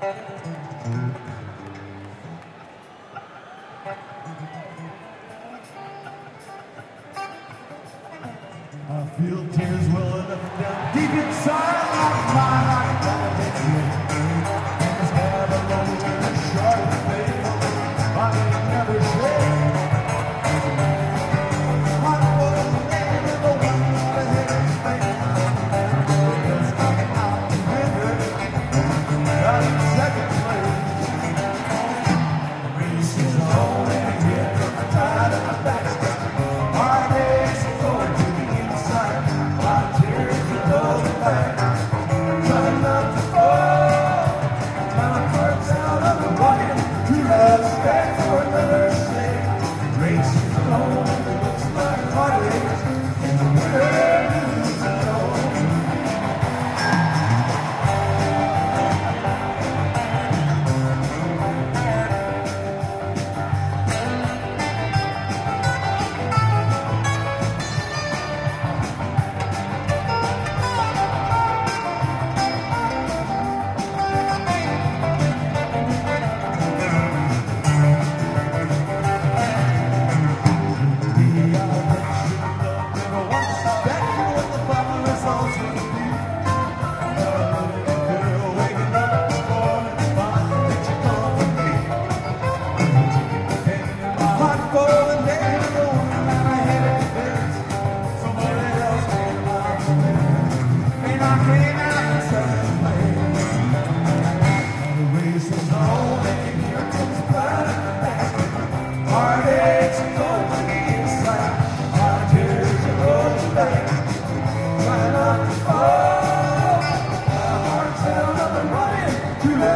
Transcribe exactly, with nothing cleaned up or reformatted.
I feel tears welling up and down deep inside of my heart. Gotta take you. And it's never lonely and it's short and faithful. I ain't never shed. Heart full of pain and the one that hit his face. Because I'm out to winter. Out in second place. The race is on and again. I'm tired of my backstep. Heartaches are going to the inside. My tears are rolling back. Trying not to fall. My heart's out of the bucket. True love's back for another slave. Race is on and it looks like heartaches. And the winner loses it all. Heartaches are going to the inside. My tears are rolling back. Trying not to fall. My heart's out of the running. Too late.